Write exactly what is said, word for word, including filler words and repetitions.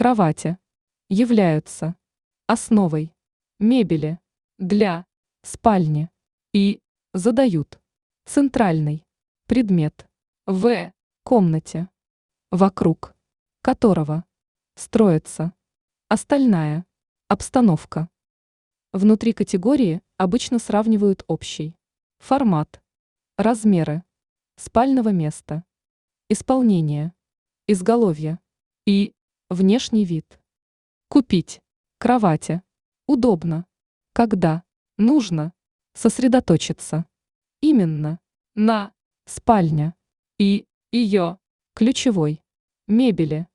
кровати являются основой мебели для спальни и задают центральный предмет в комнате, вокруг которого строится остальная обстановка. Внутри категории обычно сравнивают общий формат, размеры спального места, исполнение, изголовье и внешний вид. Купить кровати удобно, когда нужно сосредоточиться именно на спальне и ее ключевой мебели.